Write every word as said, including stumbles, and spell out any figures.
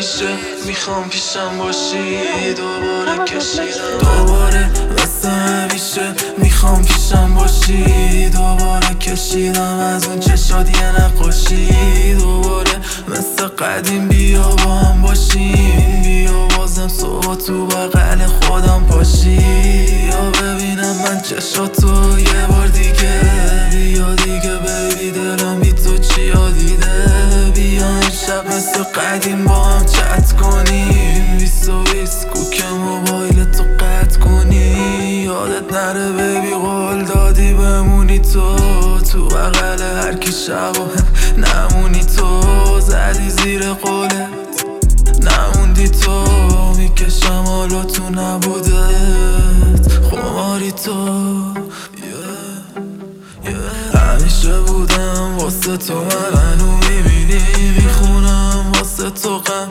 همیشه میخوام پیشم باشی. دوباره کشیدم دوباره مثل همیشه میخوام پیشم باشی. دوباره کشیدم از اون چشات یه نقاشی. دوباره مثل قدیم بیا با هم باشیم. بیا بازم صبح تو بغل خودم پاشی. یا ببینم من چشاتو یه بار دیگه. بیا دیگه بیبی دلم بی تو چیا دیده. بیا امشب مثل قدیم با هم چت کنیم. بیست و بیست کوک موبایل تو قطع کنی. یادت نره بیبی قول دادی بمونی تو. تو بغل هر کی شب و نمونی تو. زدی زیر قولت نموندی تو. میکشم حالا تو نبودت خماری تو. yeah. yeah. همیشه بودم واسه تو من هنو میبینی. میخونم واسه تو غم